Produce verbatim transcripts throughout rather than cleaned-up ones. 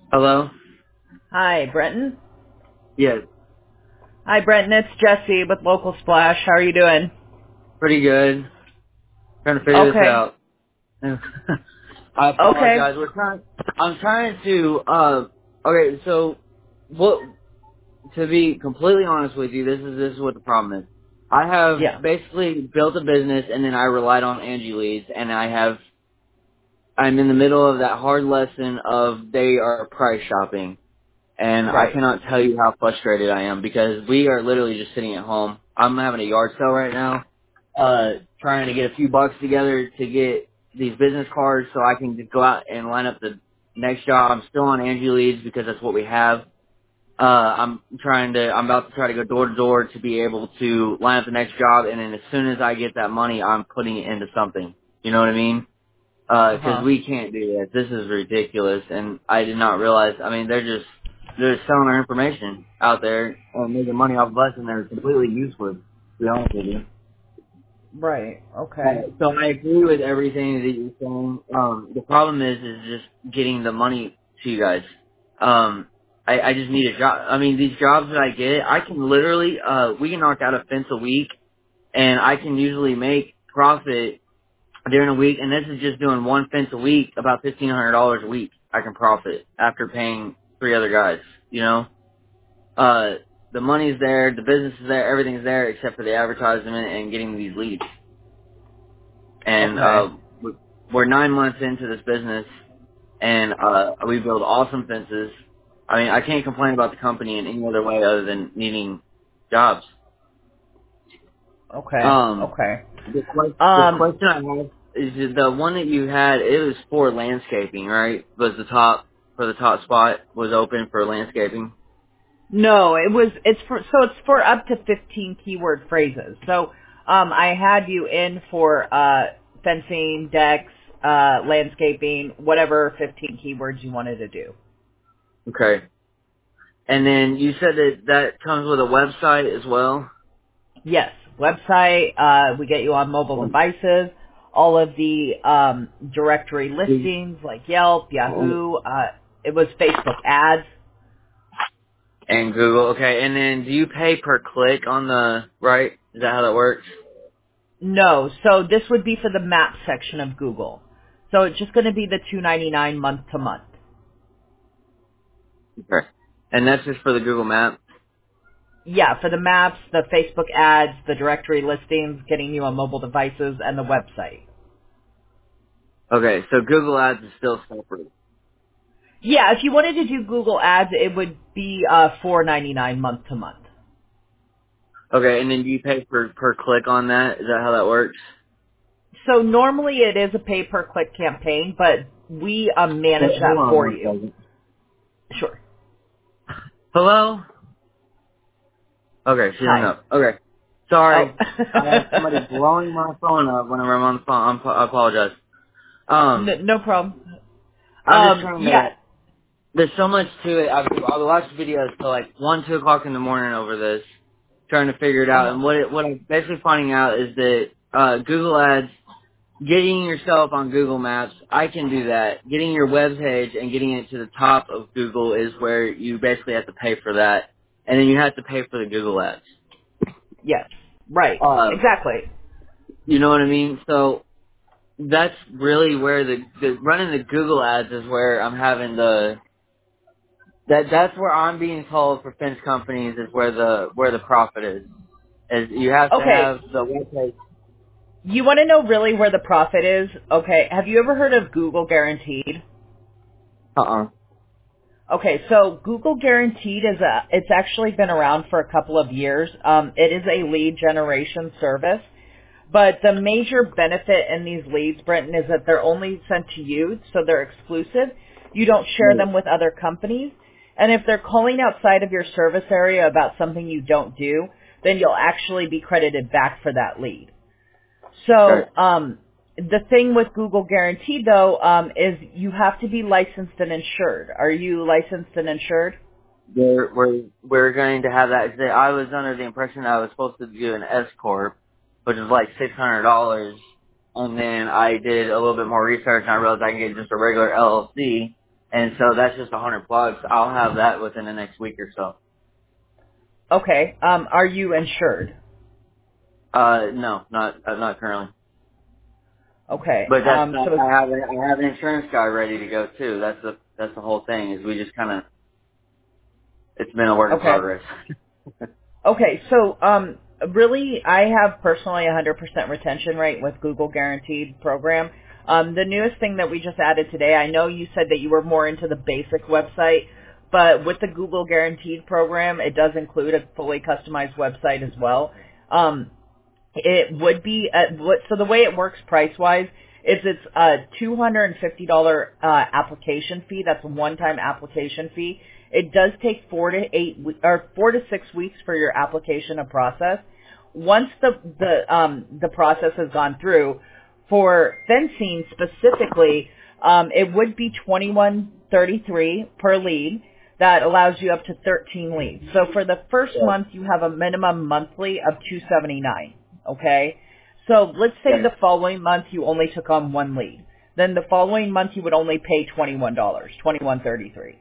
Hello? Hi, Brenton. Yes. Hi, Brenton. It's Jesse with Local Splash. How are you doing? Pretty good. Trying to figure this Okay. out. I Okay. apologize. We're trying, I'm trying to, uh, okay, so, what, to be completely honest with you, this is, this is what the problem is. I have Yeah. basically built a business and then I relied on Angie leads and I have, I'm in the middle of that hard lesson of they are price shopping. And I Right. cannot tell you how frustrated I am because we are literally just sitting at home. I'm having a yard sale right now, uh, trying to get a few bucks together to get these business cards so I can just go out and line up the next job. I'm still on Angie leads because that's what we have. Uh, I'm trying to, I'm about to try to go door to door to be able to line up the next job, and then as soon as I get that money, I'm putting it into something. You know what I mean? Uh, Uh 'cause huh. we can't do that. This is ridiculous, and I did not realize. I mean, they're just they're just selling our information out there and making money off of us, and they're completely useless. To be honest with you. Right. Okay. Uh, so I agree with everything that you're saying. Um, the problem is, is just getting the money to you guys. Um, I, I just need a job. I mean, these jobs that I get, I can literally, uh, we can knock out a fence a week, and I can usually make profit during a week, and this is just doing one fence a week, about fifteen hundred dollars a week. I can profit after paying three other guys. You know, uh, the money's there, the business is there, everything's there except for the advertisement and getting these leads. And Okay. uh, we- we're nine months into this business, and uh, we build awesome fences. I mean, I can't complain about the company in any other way other than needing jobs. Okay. Um, Okay. The que- the Um. question I have is the one that you had. It was for landscaping, right? Was the top for the top spot was open for landscaping? No, it was. It's for. So it's for up to fifteen keyword phrases. So, um, I had you in for uh fencing, decks, uh, landscaping, whatever fifteen keywords you wanted to do. Okay. And then you said that that comes with a website as well. Yes, website. Uh, we get you on mobile Um, devices. All of the um, directory the- listings like Yelp, um, Yahoo. Uh, it was Facebook ads. And Google. Okay. And then do you pay per click on the right? Is that how that works? No, so this would be for the map section of Google. So it's just going to be the two ninety nine month to month. Okay. And that's just for the Google Map. Yeah, for the maps, the Facebook ads, the directory listings, getting you on mobile devices, and the website. Okay. So Google Ads is still separate. Yeah, if you wanted to do Google ads, it would be uh, four ninety nine month to month. Okay. And then do you pay per per click on that? Is that how that works? So normally it is a pay per click campaign, but we um, manage Hold hold that on for one you. second. Sure. Hello? Okay, she hung Hi. up. Okay. Oh. Sorry. I have somebody blowing my phone up whenever I'm on the phone. I'm, I apologize. Um, no, no problem. I'm just Um, trying to, yeah. there's so much to it. I've, I've watched videos till like one, two o'clock in the morning over this, trying to figure it out. Uh-huh. And what it, what I'm basically finding out is that, uh, Google Ads, getting yourself on Google Maps, I can do that. Getting your web page and getting it to the top of Google is where you basically have to pay for that. And then you have to pay for the Google Ads. Yes. Right. Uh, Exactly. You know what I mean? So that's really where the, the running the Google ads is where I'm having the that that's where I'm being told for fence companies is where the where the profit is. Is you have to Okay. have the webpage. You want to know really where the profit is? Okay. Have you ever heard of Google Guaranteed? Uh uh Okay, so Google Guaranteed is a, it's actually been around for a couple of years. Um, it is a lead generation service. But the major benefit in these leads, Brenton, is that they're only sent to you, so they're exclusive. You don't share them with other companies. And if they're calling outside of your service area about something you don't do, then you'll actually be credited back for that lead. Okay. So um, the thing with Google Guaranteed, though, um, is you have to be licensed and insured. Are you licensed and insured? We're we're we're going to have that. I was under the impression that I was supposed to do an S corp, which is like six hundred dollars, and then I did a little bit more research and I realized I can get just a regular L L C. and so that's just a hundred plugs. I'll have that within the next week or so. Okay. Um, are you insured? Uh, no, not uh, not currently. Okay. But that's Um, not. so I have a, I have an insurance guy ready to go too. That's the that's the whole thing. Is we just kind of it's been a work in okay. progress. Okay. So um, really, I have personally a hundred percent retention rate with Google Guaranteed program. Um, the newest thing that we just added today, I know you said that you were more into the basic website, but with the Google Guaranteed program, it does include a fully customized website as well. Um, It would be uh, what so the way it works price wise is it's a two hundred and fifty dollar uh, application fee. That's a one time application fee. It does take four to eight we- or four to six weeks for your application to process. Once the the um the process has gone through, for fencing specifically, um, it would be twenty one thirty three per lead. That allows you up to thirteen leads. So for the first Yeah. month, you have a minimum monthly of two seventy nine. Okay? So let's say Okay. the following month you only took on one lead. Then the following month you would only pay twenty-one dollars, twenty-one thirty-three.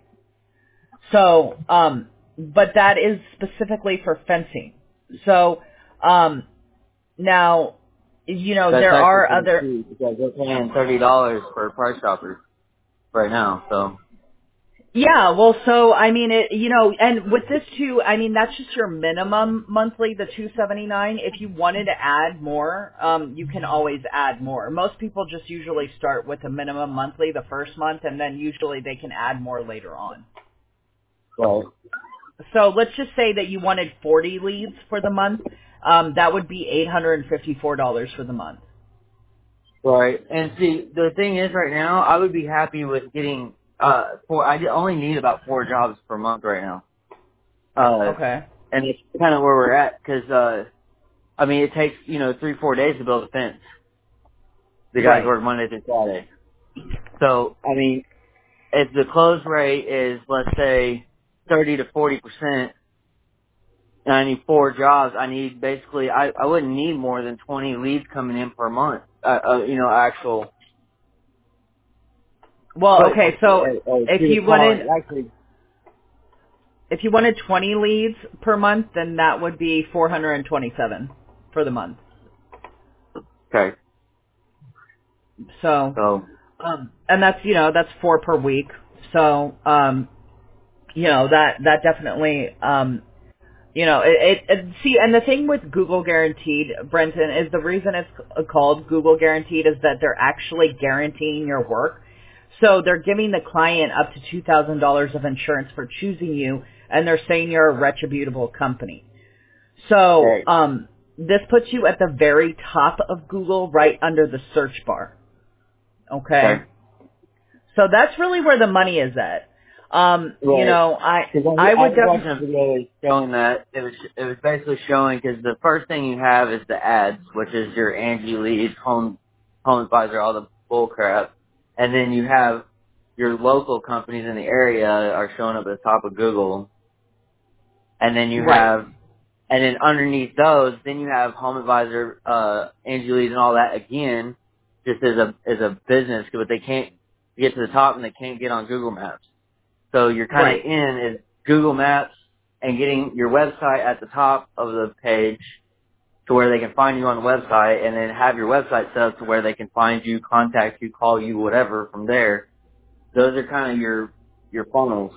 So, um, but that is specifically for fencing. So, um, now, you know, That's there actually are pretty other, cheap because they're paying thirty dollars for Price Chopper right now. So yeah, well, so, I mean, it, you know, and with this too, I mean, that's just your minimum monthly, the two seventy-nine. If you wanted to add more, um, you can always add more. Most people just usually start with a minimum monthly the first month, and then usually they can add more later on. right, So let's just say that you wanted forty leads for the month. Um, that would be eight hundred fifty-four dollars for the month. right. And see, the thing is, right now, I would be happy with getting uh four. I only need about four jobs per month right now. Uh, Okay. and it's kind of where we're at because uh, I mean, it takes you know three four days to build a fence. The guys Right. work Monday through Friday. So I mean, if the close rate is let's say thirty to forty percent, and I need four jobs, I need basically I I wouldn't need more than twenty leads coming in per month. Uh, uh you know, actual. Well, But okay, so uh, uh, if to the you calling, wanted actually, if you wanted twenty leads per month, then that would be four hundred twenty-seven for the month. okay. So, So um, and that's you know that's four per week. So, um, you know that that definitely um, you know it, it, it. See, and the thing with Google Guaranteed, Brenton, is the reason it's called Google Guaranteed is that they're actually guaranteeing your work. So they're giving the client up to two thousand dollars of insurance for choosing you, and they're saying you're a reputable company. So okay, um, this puts you at the very top of Google, right under the search bar. Okay, okay. so that's really where the money is at. Um, you Right. know, I Because I, I I would was watching definitely a video that was showing that it was it was basically showing because the first thing you have is the ads, which is your Angie Leads, Home Home Advisor, all the bull crap, and then you have your local companies in the area are showing up at the top of Google, and then you right, have and then underneath those, then you have Home Advisor, uh, Angie Leads, and all that again, just as a as a business, but they can't get to the top and they can't get on Google Maps. So you're kind of right, in is Google Maps and getting your website at the top of the page to where they can find you on the website, and then have your website set up to where they can find you, contact you, call you, whatever from there. Those are kind of your your funnels.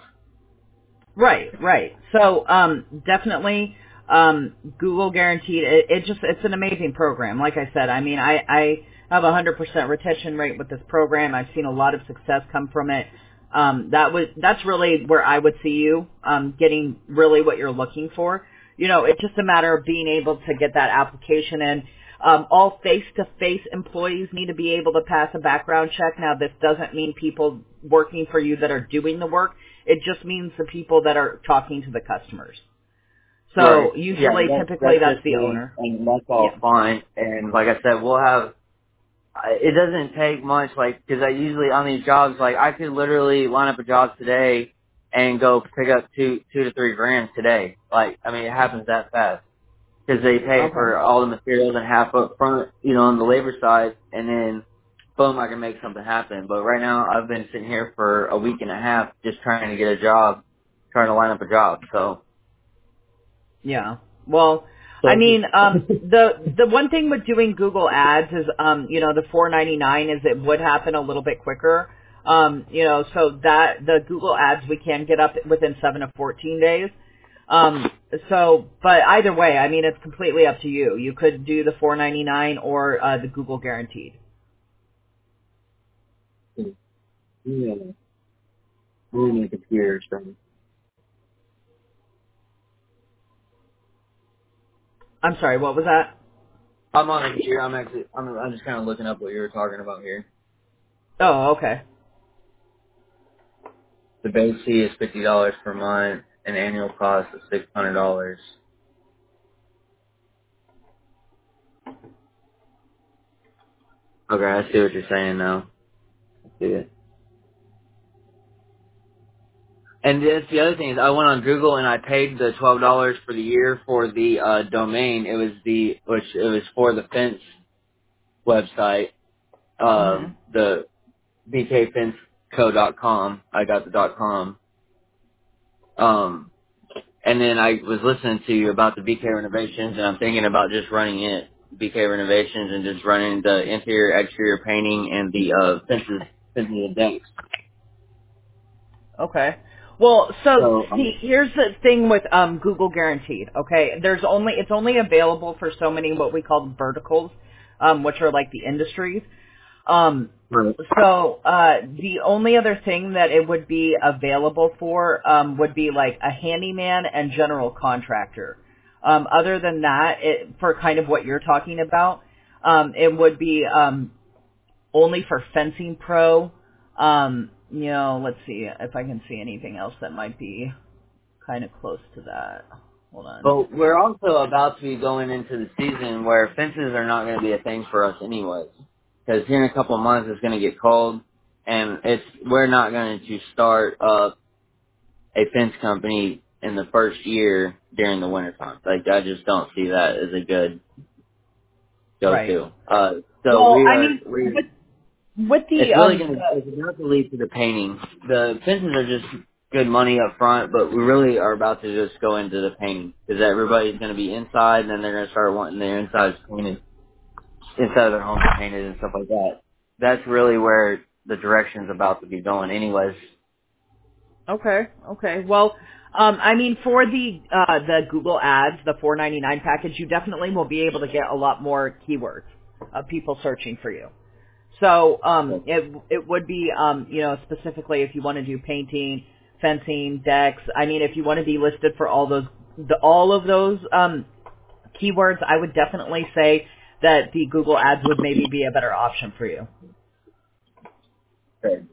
right, right. So um, definitely um, Google Guaranteed. It, it just it's an amazing program. Like I said, I mean, I I have a one hundred percent retention rate with this program. I've seen a lot of success come from it. Um, that was that's really where I would see you um, getting really what you're looking for. You know, it's just a matter of being able to get that application in. Um, all face-to-face employees need to be able to pass a background check. Now, this doesn't mean people working for you that are doing the work. It just means the people that are talking to the customers. Right. So Yeah, usually, that, typically, that's that's just the me, owner. and that's all Yeah. fine. And like I said, we'll have. I- It doesn't take much, like, because I usually on these jobs, like, I could literally line up a job today and go pick up two, two to three grand today. Like, I mean, it happens that fast because they pay Okay. for all the materials and half up front, you know, on the labor side, and then boom, I can make something happen. But right now, I've been sitting here for a week and a half just trying to get a job, trying to line up a job. So, Yeah. Well, I so mean, um, the the one thing with doing Google Ads is, um, you know, the four ninety-nine is it would happen a little bit quicker. Um, you know, so that the Google Ads we can get up within seven to fourteen days. Um, so, but either way, I mean, it's completely up to you. You could do the four ninety-nine or uh, the Google Guaranteed. yeah, really make a computer. So. I'm sorry, what was that? I'm on it here. I'm actually, I'm, I'm just kind of looking up what you were talking about here. Oh, okay. The base fee is fifty dollars per month, and annual cost is six hundred dollars. Okay, I see what you're saying now. I see it. And that's the other thing is I went on Google and I paid the twelve dollars for the year for the uh, domain. It was the which it was for the fence website, hmm um, the b k fence co dot com. I got the dot com. Um, and then I was listening to you about the B K renovations, and I'm thinking about just running it, B K renovations, and just running the interior, exterior painting, and the uh, fences, fences and decks. Okay. Well, so So, um, see, here's the thing with um, Google Guaranteed. Okay, there's only it's only available for so many what we call verticals, um, which are like the industries. Um, right. so uh, the only other thing that it would be available for um, would be like a handyman and general contractor. Um, other than that, it, for kind of what you're talking about, um, it would be um, only for fencing pro. Um, you know, let's see if I can see anything else that might be kind of close to that. Hold on. But we're also about to be going into the season where fences are not going to be a thing for us anyways. Because here in a couple of months it's going to get cold, and it's we're not going to start up a fence company in the first year during the wintertime. Like, I just don't see that as a good Right. go-to. Uh, so Well, we I are, mean, we with with the it's really um, going to, it's about to lead to the painting. The fences are just good money up front, but we really are about to just go into the painting. Because everybody's going to be inside, and then they're going to start wanting their insides painted, inside of their homes painted and stuff like that. That's really where the direction's about to be going anyways. okay, okay. Well, um, I mean, for the uh, the Google Ads, the four ninety-nine package, you definitely will be able to get a lot more keywords of people searching for you. So um, it it would be um, you know specifically if you want to do painting, fencing, decks. I mean, if you want to be listed for all those the all of those um, keywords, I would definitely say that the Google Ads would maybe be a better option for you. Okay.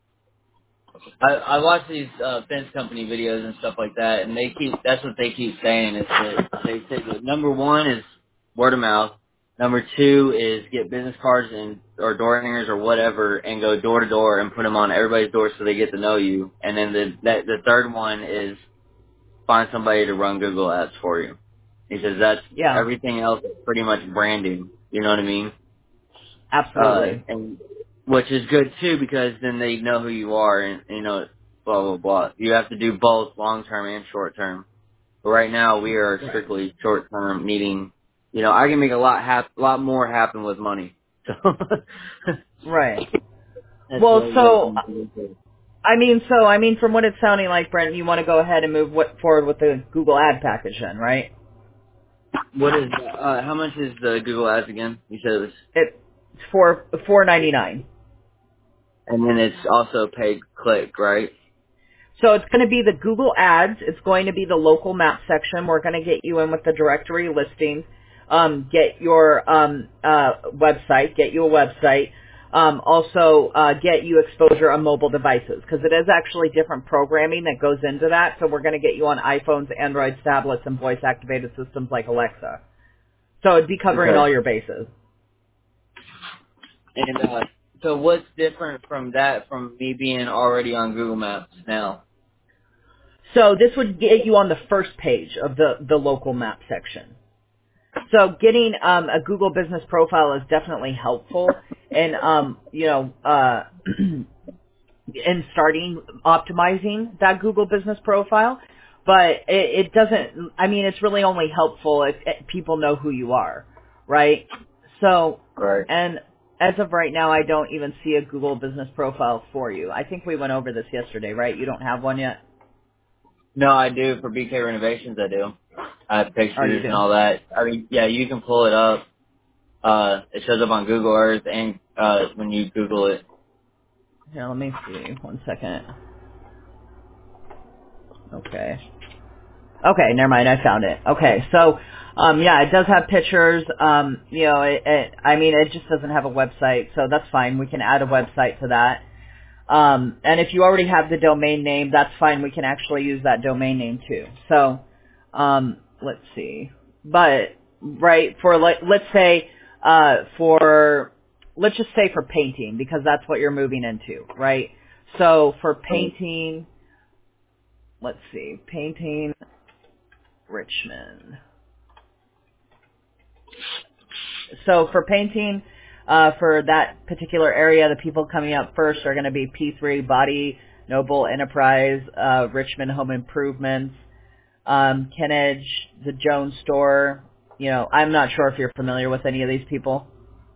I, I watch these uh, fence company videos and stuff like that, and they keep that's what they keep saying is that they say that number one is word of mouth, number two is get business cards and or door hangers or whatever, and go door to door and put them on everybody's door so they get to know you, and then the that, the third one is find somebody to run Google Ads for you. He says that's Yeah, everything else is pretty much branding. You know what I mean? Uh, absolutely. and which is good too because then they know who you are and you know blah blah blah. You have to do both long term and short term. But right now we are Right. strictly short term, needing. You know, I can make a lot hap- lot more happen with money. So Right. that's Well, what we're so looking into. I mean, so I mean, from what it's sounding like, Brent, you want to go ahead and move what, forward with the Google Ad package, then, right? What is uh, how much is the Google Ads again? You said it was, It's for four ninety nine. and then it's also paid click, right? So it's going to be the Google Ads. It's going to be the local map section. We're going to get you in with the directory listings. Um, get your um, uh, website. Get you a website. Um, also, uh, get you exposure on mobile devices because it is actually different programming that goes into that. So we're going to get you on iPhones, Androids, tablets, and voice-activated systems like Alexa. So it'd be covering Okay. all your bases. And uh, so what's different from that from me being already on Google Maps now? So this would get you on the first page of the, the local map section. So getting um, a Google business profile is definitely helpful, and um, you know, uh, in starting optimizing that Google business profile. But it, it doesn't. I mean, it's really only helpful if, if people know who you are, right? So, Right. and as of right now, I don't even see a Google business profile for you. I think we went over this yesterday, right? You don't have one yet? No, I do for B K Renovations. I do. I have Oh, you pictures and do? all that. I mean, yeah, you can pull it up. Uh, it shows up on Google Earth and uh, when you Google it. Here, let me see. One second. Okay. Okay, never mind. I found it. Okay, so um, yeah, it does have pictures. Um, you know, it, it, I mean, it just doesn't have a website, so that's fine. We can add a website to that. Um, and if you already have the domain name, that's fine. We can actually use that domain name too. So um, let's see. But right for like, let's say uh, for let's just say for painting because that's what you're moving into, right? So for painting, let's see, painting Richmond. So for painting, uh, for that particular area, the people coming up first are going to be P three Body, Noble Enterprise, uh, Richmond Home Improvements, um, Kennedge, the Jones Store. You know, I'm not sure if you're familiar with any of these people.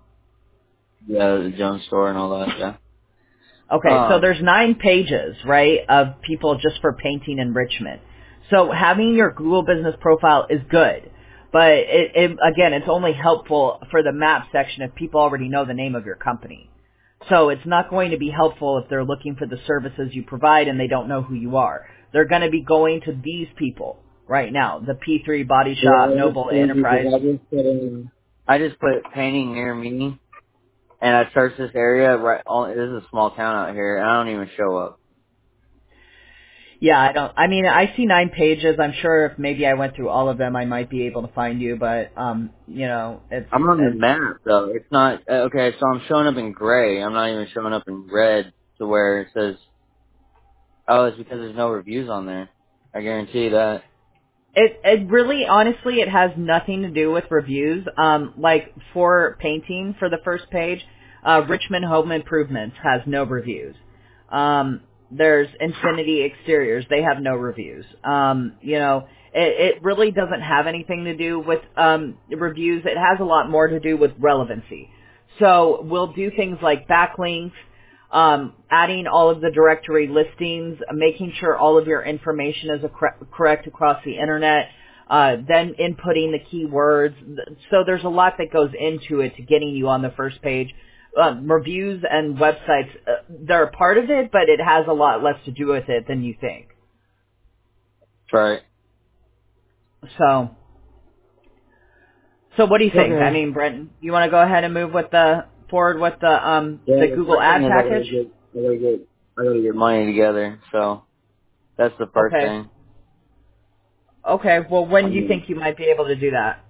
Yeah, the Jones Store and all that. Yeah. Okay, so Um. there's nine pages, right, of people just for painting in Richmond. So having your Google business profile is good, but it, it, again, it's only helpful for the map section if people already know the name of your company. So it's not going to be helpful if they're looking for the services you provide and they don't know who you are. They're going to be going to these people right now, the P three Body Yeah, Shop, I just Noble told you Enterprise. because I just put in. I just put painting near me, and I searched this area. Right. All, this is a small town out here, and I don't even show up. Yeah, I don't. I mean, I see nine pages. I'm sure if maybe I went through all of them, I might be able to find you. But um, you know, it's I'm on the it's map though. It's not uh, okay. So I'm showing up in gray. I'm not even showing up in red to where it says. Oh, it's because there's no reviews on there. I guarantee that. it it really honestly it has nothing to do with reviews. Um, like for painting for the first page, uh, Richmond Home Improvements has no reviews. Um, there's Infinity Exteriors; they have no reviews. Um, you know, it, it really doesn't have anything to do with um, reviews. It has a lot more to do with relevancy. So we'll do things like backlinks, um, adding all of the directory listings, making sure all of your information is ac- correct across the internet, uh, then inputting the keywords. So there's a lot that goes into it to getting you on the first page. Um, reviews and websites, uh, they're a part of it, but it has a lot less to do with it than you think. Right. So, so what do you think? I Okay. mean, Brenton, you want to go ahead and move with the forward with the um Yeah, the the Google first thing ad is I gotta package? get, I gotta get, I gotta get money together. So that's the first Okay. thing. Okay. Well, when I do you mean, think you might be able to do that?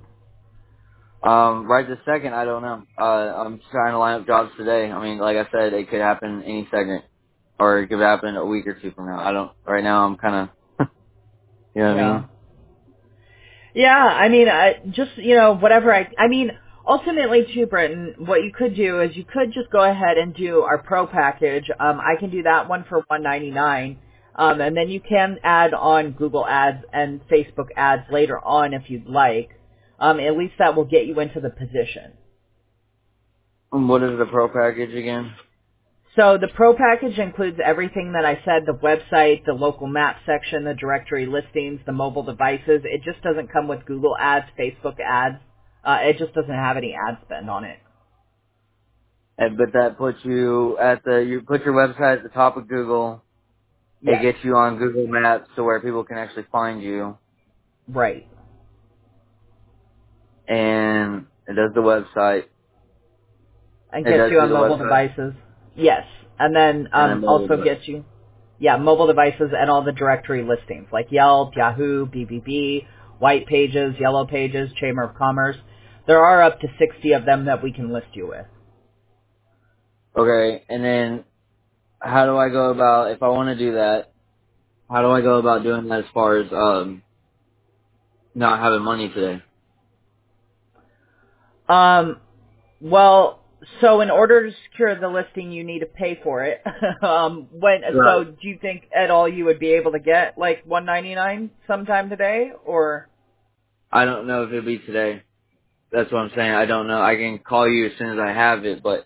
um, right this second, I don't know. Uh, I'm trying to line up jobs today. I mean, like I said, it could happen any second, or it could happen a week or two from now. I don't. Right now, I'm kind of, you know what I Yeah. mean? Yeah, I mean, I just, you know, whatever I, I mean, ultimately too, Britton, what you could do is you could just go ahead and do our pro package. Um, I can do that one for one ninety-nine. Um, and then you can add on Google ads and Facebook ads later on if you'd like. Um, at least that will get you into the position. Um, What is the pro package again? So the pro package includes everything that I said, the website, the local map section, the directory listings, the mobile devices. It just doesn't come with Google ads, Facebook ads. Uh, it just doesn't have any ad spend on it. And, but that puts you at the, you put your website at the top of Google. It Yes. gets you on Google Maps to where people can actually find you. Right. And it does the website. And It gets does you do on the mobile website. devices. Yes. And then And then um, mobile also device. gets you, yeah, mobile devices and all the directory listings like Yelp, Yahoo, B B B, White Pages, Yellow Pages, Chamber of Commerce. There are up to sixty of them that we can list you with. Okay, and then how do I go about, if I want to do that, how do I go about doing that as far as um not having money today? Um, well, so in order to secure the listing, you need to pay for it. um, when so, Right. do you think at all you would be able to get like one ninety nine sometime today, or? I don't know if it'll be today. That's what I'm saying. I don't know. I can call you as soon as I have it, but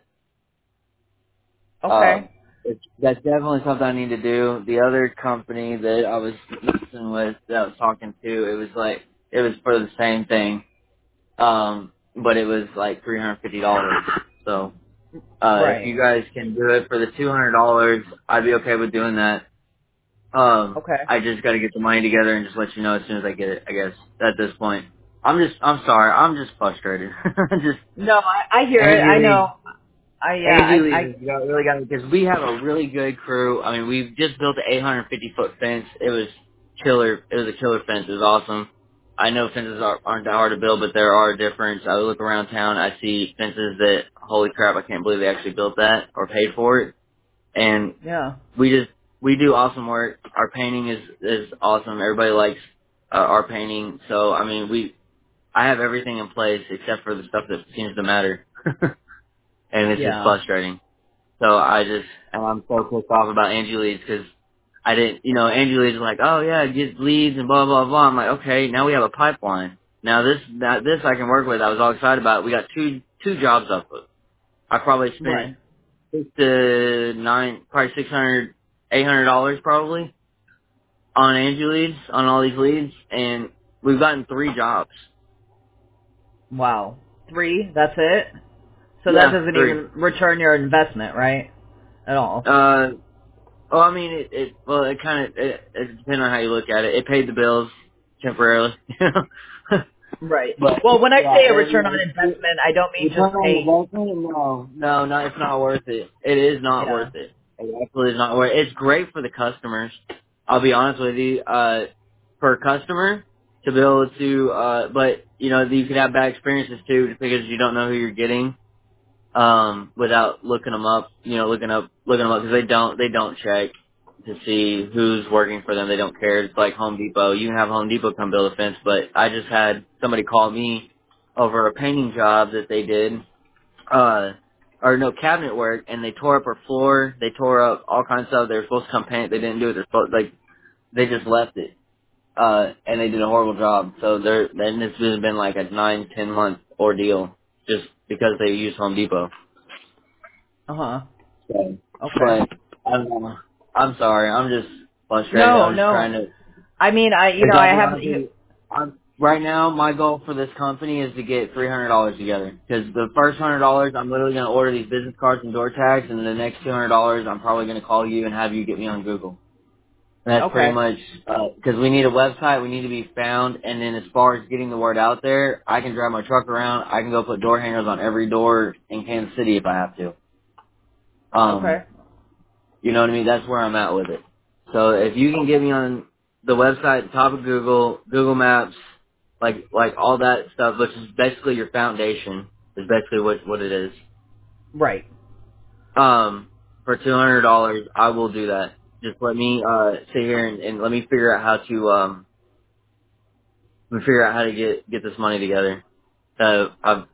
Okay. um, it's, that's definitely something I need to do. The other company that I was listening with, that I was talking to, it was like it was for the same thing, um, but it was like three hundred fifty dollars. So uh, if Right. you guys can do it for the two hundred dollars, I'd be okay with doing that. Um, Okay. I just got to get the money together and just let you know as soon as I get it. I guess at this point, I'm just I'm sorry. I'm just frustrated. just No, I, I hear it. I Angie Lee. know. I yeah. Angie I Lee's I has got really got because we have a really good crew. I mean, we've just built an eight hundred fifty foot fence. It was killer. It was a killer fence. It was awesome. I know fences are, aren't that hard to build, but there are a difference. I look around town, I see fences that, holy crap, I can't believe they actually built that or paid for it. And yeah. we just we do awesome work. Our painting is is awesome. Everybody likes uh, our painting. So I mean, we I have everything in place except for the stuff that seems to matter, and it's just Yeah. frustrating. So I just, and I'm so pissed off about Angie Leads because I didn't, you know, Angie Leads is like, oh yeah, get leads and blah, blah, blah. I'm like, okay, now we have a pipeline. Now this, that, this I can work with. I was all excited about it. We got two, two jobs up. I probably spent Right. six to nine, probably six hundred, eight hundred dollars probably on Angie Leads, on all these leads, and we've gotten three jobs. Wow. Three. That's it. So that Yeah, doesn't three. even return your investment, right? At all. Uh, Oh, I mean, it, it well, it kind of, it, it depends on how you look at it. It paid the bills temporarily, you know. Right. but, Well, when I yeah, say a it, return yeah, on it, it, investment, I don't mean return just on paying. investment? No, no, no, it's not worth it. It is not Yeah. worth it. It absolutely is not worth it. It's great for the customers. I'll be honest with you. Uh, for a customer to be able to, uh, but, you know, you could have bad experiences too because you don't know who you're getting um, without looking them up, you know, looking up, looking them up because they don't, they don't check to see who's working for them. They don't care. It's like Home Depot. You can have Home Depot come build a fence, but I just had somebody call me over a painting job that they did, uh, or no cabinet work, and they tore up her floor. They tore up all kinds of stuff. They were supposed to come paint. They didn't do it. They're supposed, like, they just left it. Uh, and they did a horrible job. So they're, then this has been like a nine, ten month ordeal just because they used Home Depot. Uh huh. So, Okay. but I'm I'm sorry. I'm just frustrated. No, I'm just no. trying to. I mean, I you If know I'll I be have honest with you. you, I'm right now. My goal for this company is to get three hundred dollars together. Because the first hundred dollars, I'm literally going to order these business cards and door tags, and the next two hundred dollars, I'm probably going to call you and have you get me on Google. And that's pretty Okay. much because we need a website. We need to be found, and then as far as getting the word out there, I can drive my truck around. I can go put door hangers on every door in Kansas City if I have to. Um, Okay. You know what I mean? That's where I'm at with it. So if you can get me on the website, top of Google, Google Maps, like like all that stuff, which is basically your foundation, is basically what what it is. Right. Um, for two hundred dollars, I will do that. Just let me uh sit here and, and let me figure out how to um let me figure out how to get get this money together. So I've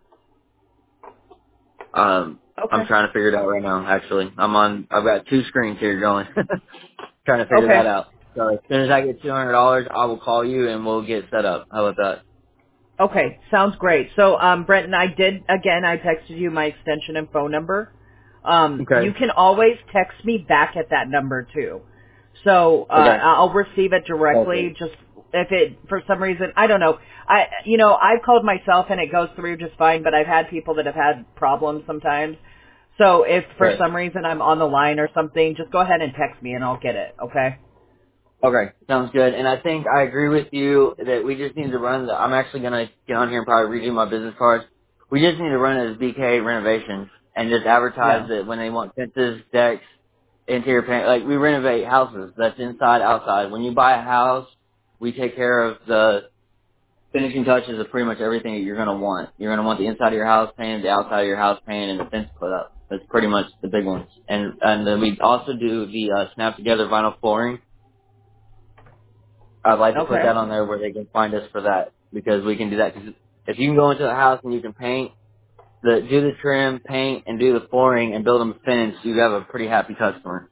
um I'm Okay. trying to figure it out right now. Actually, I'm on. I've got two screens here going. Trying to figure that Okay. out. So as soon as I get two hundred dollars, I will call you and we'll get set up. How about that? Okay. Sounds great. So, um, Brenton, I did again. I texted you my extension and phone number. Um, you Okay. can always text me back at that number too. So uh, Okay. I'll receive it directly. Perfect. Just if it for some reason I don't know. I you know I've called myself and it goes through just fine. But I've had people that have had problems sometimes. So if for Okay. some reason I'm on the line or something, just go ahead and text me and I'll get it. Okay. Okay. Sounds good. And I think I agree with you that we just need to run the, I'm actually going to get on here and probably redo my business cards. We just need to run it as B K Renovations and just advertise Yeah. that when they want fences, decks, interior paint, like we renovate houses. That's inside, outside. When you buy a house, we take care of the finishing touches of pretty much everything that you're going to want. You're going to want the inside of your house painted, the outside of your house painted, and the fence put up. That's pretty much the big ones. And and then we also do the uh, snap together vinyl flooring. I'd like to put Okay. that on there where they can find us for that because we can do that. Because if you can go into a house and you can paint, the do the trim, paint, and do the flooring, and build them a fence, you have a pretty happy customer.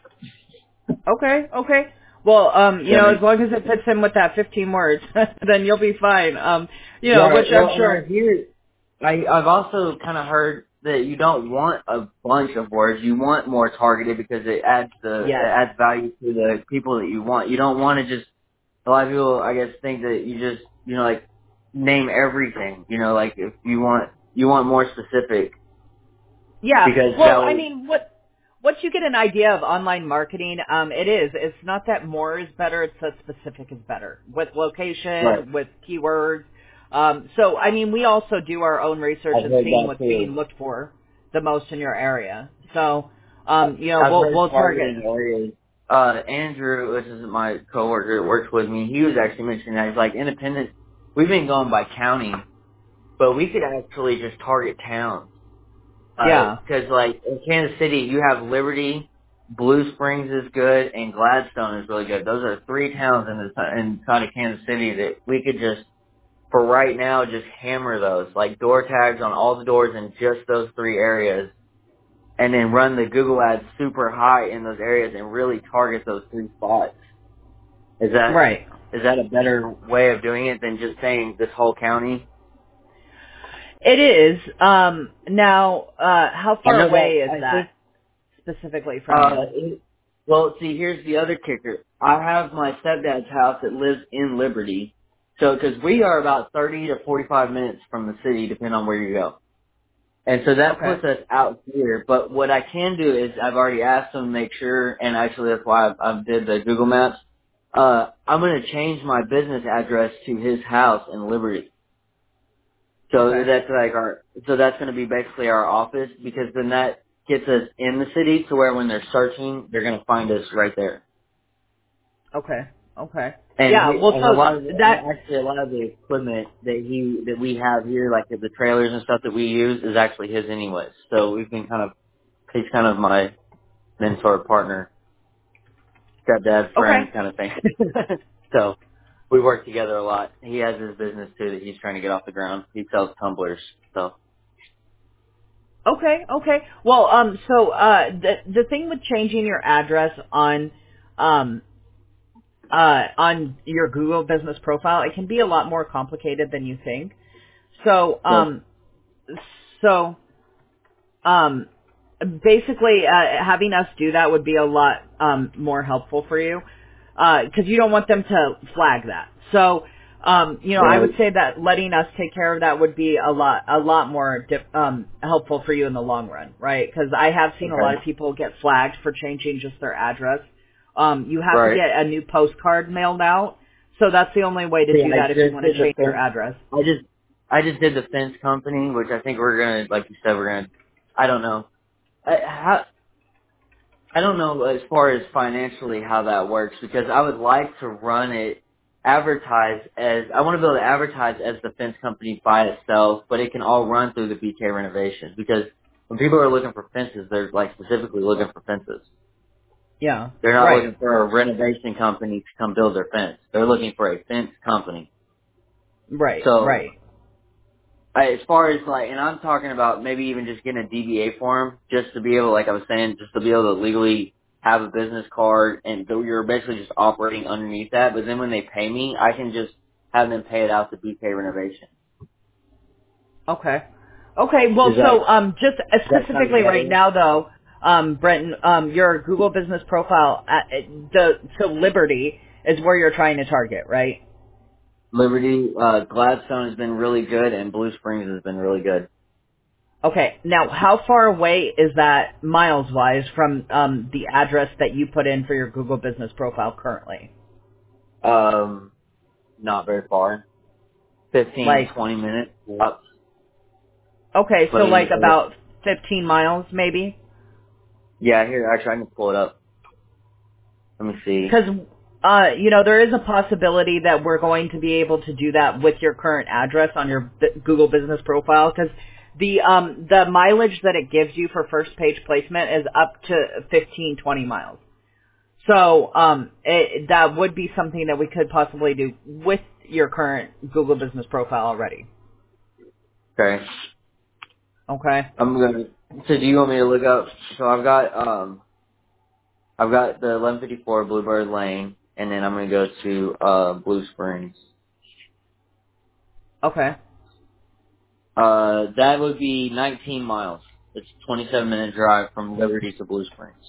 Okay, okay. Well, um, you That know, makes as long as it fits in with that fifteen words, then you'll be fine. Um, you know, Right. which I'm Well, and I sure. hear, I, I've also kind of heard that you don't want a bunch of words. You want more targeted because it adds the it Yes. adds value to the people that you want. You don't want to just. A lot of people, I guess, think that you just you know like name everything. You know, like if you want you want more specific Yeah. because Well, that I way. mean, what once you get an idea of online marketing, um, it is. It's not that more is better. It's that specific is better with Right. location, with keywords. Um, so, I mean, we also do our own research I've and heard seeing that what's too. being looked for the most in your area. So, um, you know, I've we'll heard we'll target. targeting areas. Uh, Andrew, which is my coworker that works with me, he was actually mentioning that he's like independent. We've been going by county, but we could actually just target towns. Yeah. Because like in Kansas City, you have Liberty, Blue Springs is good, and Gladstone is really good. Those are three towns in the inside of Kansas City that we could just, for right now, just hammer those like door tags on all the doors in just those three areas and then run the Google ads super high in those areas and really target those three spots. Is that Right. is that a better way of doing it than just saying this whole county? It is. Um, now, uh, how I far know away that. is I think. that specifically from Uh, you? it, well, see, here's the other kicker. I have my stepdad's house that lives in Liberty, so because we are about thirty to forty-five minutes from the city, depending on where you go. And so that Okay. puts us out here. But what I can do is I've already asked them to make sure, and actually that's why I, I did the Google Maps. Uh, I'm going to change my business address to his house in Liberty. So Okay. that's like our, so that's going to be basically our office because then that gets us in the city to where when they're searching, they're going to find us right there. Okay. Okay. And Yeah. he, Well, and a so lot of, the, and that. actually a lot of the equipment that he, that we have here, like the trailers and stuff that we use is actually his anyways. So we've been kind of, he's kind of my mentor, partner, stepdad, Okay. friend kind of thing. So we work together a lot. He has his business too that he's trying to get off the ground. He sells tumblers. So Okay. Okay. Well, um, so uh, the the thing with changing your address on, um, uh, on your Google business profile, it can be a lot more complicated than you think. So, so um, so um, basically, uh, having us do that would be a lot um, more helpful for you because you don't want them to flag that. So, um, you know, I would right, say that letting us take care of that would be a lot, a lot more dip, um, helpful for you in the long run, right? Because I have seen a lot okay, of people get flagged for changing just their address. Um, you have to right. get a new postcard mailed out, so that's the only way to See, do I that if you just want to did the change your fence. address. I just, I just did the fence company, which I think we're gonna, like you said, we're gonna. I don't know. I, how, I don't know as far as financially how that works because I would like to run it, advertise as, I want to be able to advertise as the fence company by itself, but it can all run through the B K renovations because when people are looking for fences, they're like specifically looking for fences. Yeah. They're not Right. looking for a renovation company to come build their fence. They're looking for a fence company. Right. So Right. I, as far as like, and I'm talking about maybe even just getting a D B A form just to be able, like I was saying, just to be able to legally have a business card and so you're basically just operating underneath that. But then when they pay me, I can just have them pay it out to B K Renovation. Okay. Okay. Well, Is that, so um, just uh, does that sound specifically right better? now, though, um, Brenton, um, your Google business profile, at, the so Liberty is where you're trying to target, right? Liberty, uh, Gladstone has been really good and Blue Springs has been really good. Okay. Now, how far away is that miles wise from um, the address that you put in for your Google business profile currently? Um, not very far. Fifteen, Like, twenty minutes. Yep. okay, so Let like me, about fifteen miles, maybe. yeah, here, actually I can pull it up. Let me see. Because, uh, you know, there is a possibility that we're going to be able to do that with your current address on your B- Google business profile because the, um, the mileage that it gives you for first page placement is up to fifteen, twenty miles. So, um, it, that would be something that we could possibly do with your current Google business profile already. Okay. Okay. I'm gonna. So do you want me to look up? So I've got um, I've got the eleven fifty-four Bluebird Lane, and then I'm gonna go to uh Blue Springs. Okay. Uh, that would be nineteen miles. It's a twenty-seven minute drive from Liberty to Blue Springs.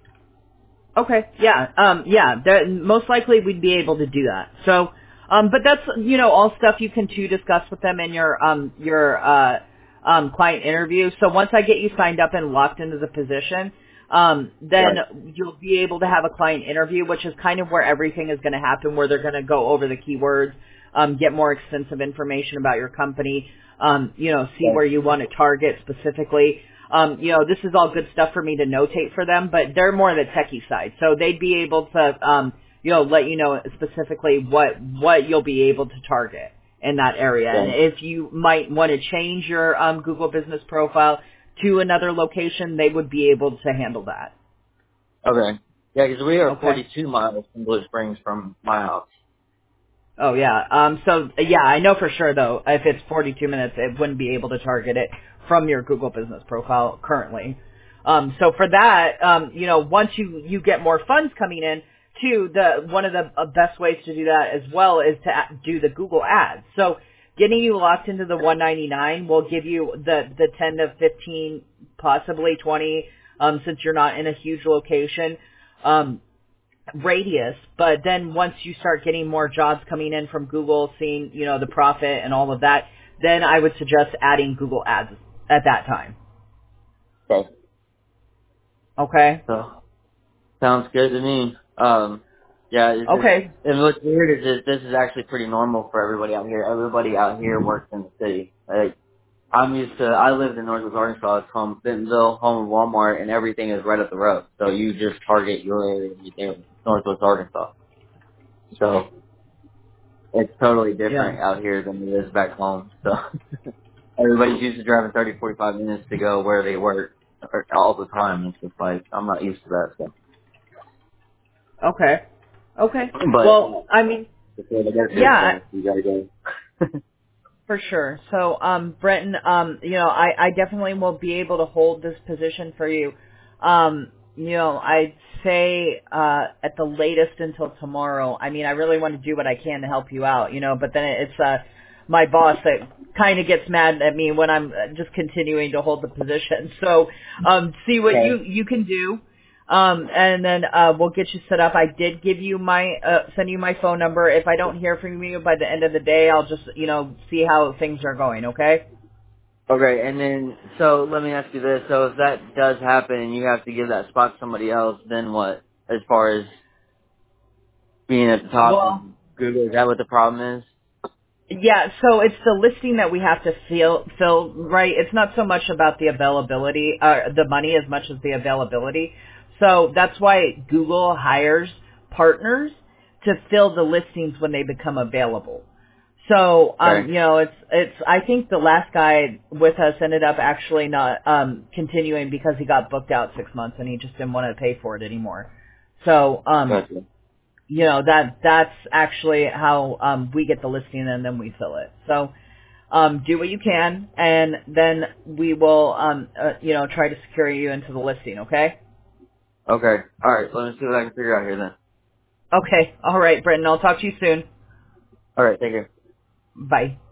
Okay. Yeah. Um. Yeah. That, most likely we'd be able to do that. So. Um. But that's you know all stuff you can too discuss with them in your um your uh um client interview. So once I get you signed up and locked into the position, um, then Right. you'll be able to have a client interview, which is kind of where everything is going to happen, where they're going to go over the keywords, um, get more extensive information about your company, um, you know, see Okay. where you want to target specifically. Um, you know, this is all good stuff for me to notate for them, but they're more the techie side. So they'd be able to, um, you know, let you know specifically what, what you'll be able to target in that area. And Okay. if you might want to change your, um, Google business profile to another location, they would be able to handle that. Okay. Yeah, because we are Okay. forty-two miles from Blue Springs from my house. Oh yeah. Um. So yeah, I know for sure though. If it's forty-two minutes, it wouldn't be able to target it from your Google Business profile currently. Um. So for that, um, you know, once you you get more funds coming in, too, the one of the uh, best ways to do that as well is to a- do the Google Ads. So getting you locked into the one ninety-nine will give you the the ten to fifteen, possibly twenty, um, since you're not in a huge location. Um, radius, but then once you start getting more jobs coming in from Google, seeing, you know, the profit and all of that, then I would suggest adding Google Ads at that time. Okay. Okay? So sounds good to me. Um, yeah, it's just, Okay. and what's weird is that this is actually pretty normal for everybody out here. Everybody out here works in the city. Like, I'm used to, I lived in Northwest Arkansas. It's home, Bentonville, home of Walmart, and everything is right up the road. So you just target your area in Northwest Arkansas. So it's totally Yeah. different out here than it is back home. So everybody's used to driving thirty, forty-five minutes to go where they work or- all the time. It's just like, I'm not used to that stuff. Okay. Okay. But, Well, uh, I mean, before they get this yeah, done, you gotta go. for sure. So, um, Brenton, um, you know, I, I definitely will be able to hold this position for you. Um, you know, I'd say, uh, at the latest until tomorrow. I mean, I really want to do what I can to help you out, you know, but then it's, uh, my boss that kind of gets mad at me when I'm uh, just continuing to hold the position. So, um, see what Okay. you, you can do. Um, and then uh, we'll get you set up. I did give you my uh, send you my phone number. If I don't hear from you by the end of the day, I'll just you know see how things are going. Okay. Okay, and then, so let me ask you this. So if that does happen and you have to give that spot to somebody else, then what? As far as being at the top of Well, Google, is that what the problem is? yeah. So it's the listing that we have to fill fill right. It's not so much about the availability, uh, the money, as much as the availability. So that's why Google hires partners to fill the listings when they become available. So, um, Okay. you know, it's, it's, I think the last guy with us ended up actually not, um, continuing because he got booked out six months and he just didn't want to pay for it anymore. So, um, Gotcha. you know, that, that's actually how, um, we get the listing and then we fill it. So, um, do what you can and then we will, um, uh, you know, try to secure you into the listing, okay? Okay. Alright, let me see what I can figure out here then. Okay. All right, Brendan. I'll talk to you soon. Alright, thank you. Bye.